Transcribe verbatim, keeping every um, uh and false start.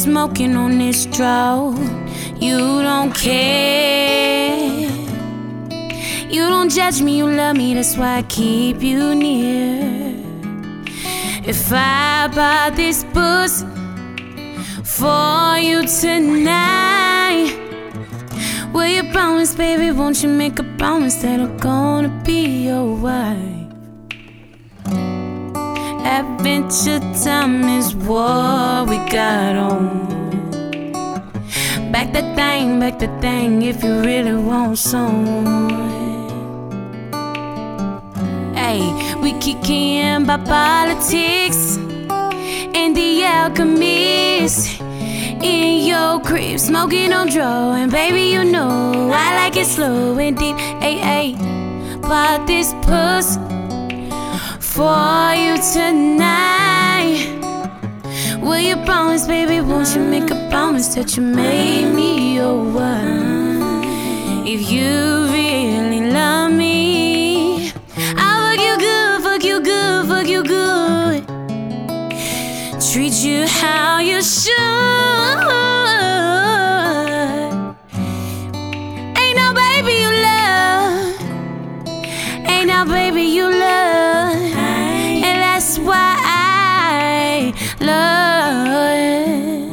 smoking on this drought. You don't care. You don't judge me, you love me, that's why I keep you near. If I buy this pussy for you tonight, will you promise, baby, won't you make a promise that I'm gonna be your wife? Adventure time is what we got on. Back that thing, back that thing if you really want some. Hey, we kicking by politics and the alchemist in your crib, smoking on draw. And baby, you know I like it slow and deep. Ay, ay, bought this pussy for you tonight. Will you promise, baby, won't you make a promise that you made me your wife? If you really love me, I'll fuck you good, fuck you good, fuck you good. Treat you how you should. Ain't no baby you love, ain't no baby you love, and that's why I love it.